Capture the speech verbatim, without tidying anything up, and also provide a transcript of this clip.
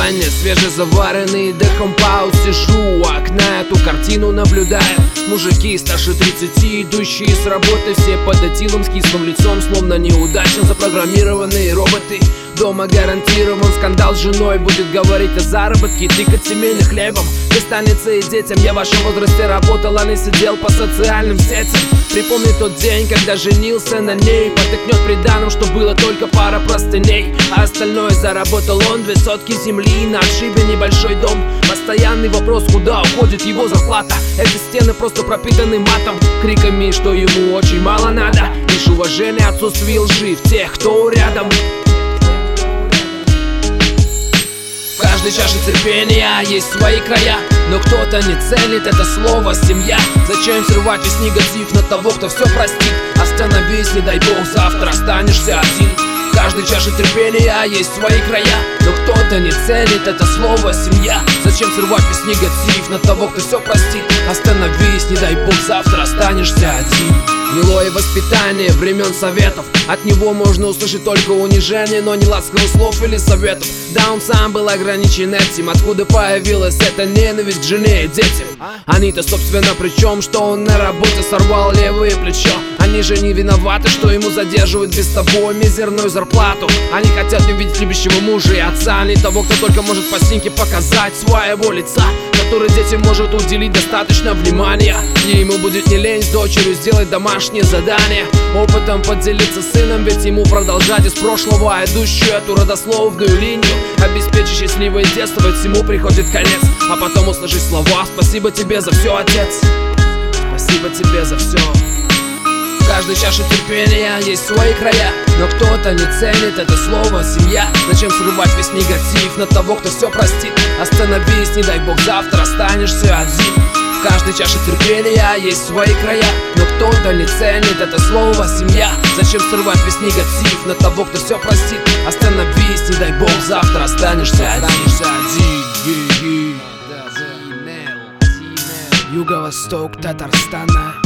ванне свежезаваренный декомпаут. Сижу у окна, эту картину наблюдаю. Мужики старше тридцати, идущие с работы, все под этилом, с кислым лицом, словно неудачно запрограммированные роботы. Дома гарантирован скандал с женой, будет говорить о заработке, тыкать семейным хлебом. Достанется и детям. Я в вашем возрасте работал, а не сидел по социальным сетям. Припомни тот день, когда женился на ней. Потыкнет приданым, что было только пара простыней, а остальное заработал он. Две сотки земли, на отшибе небольшой дом. Постоянный вопрос, куда уходит его зарплата. Эти стены просто пропитаны матом, криками, что ему очень мало надо. Лишь уважение, отсутствие лжи в тех, кто рядом. В каждой чаше терпения есть свои края, но кто-то не ценит это слово «семья». Зачем срывать весь негатив на того, кто все простит? Остановись, не дай бог, завтра останешься один. В каждой чаше терпения есть свои края, но кто-то не ценит это слово «семья». Зачем срывать весь негатив на того, кто все простит? Остановись, не дай бог, завтра останешься один. Гнилое воспитание времен советов, от него можно услышать только унижение, но не ласковых слов или советов. Да, он сам был ограничен этим, откуда появилась эта ненависть к жене и детям. Они-то собственно при чем, что он на работе сорвал левое плечо? Они же не виноваты, что ему задерживают без того мизерную зарплату. Они хотят увидеть любящего мужа и отца, а не того, кто только может по снимке показать своего лица, который детям может уделить достаточно внимания. И ему будет не лень с дочерью сделать домашнее задание, опытом поделиться с сыном, ведь ему продолжать из прошлого идущую эту родословную линию. Обеспечить счастливое детство, ведь всему приходит конец, а потом услышать слова «Спасибо тебе за все, отец, спасибо тебе за все». В каждой чаше терпения есть свои края, но кто-то не ценит это слово «семья». Зачем срывать весь негатив на того, кто все простит? Остановись, не дай бог, завтра останешься один. В каждой чаше терпения есть свои края, но кто-то не ценит это слово «семья». Зачем срывать весь негатив на того, кто все простит? Остановись, не дай бог, завтра останешься один. Юго-восток Татарстана.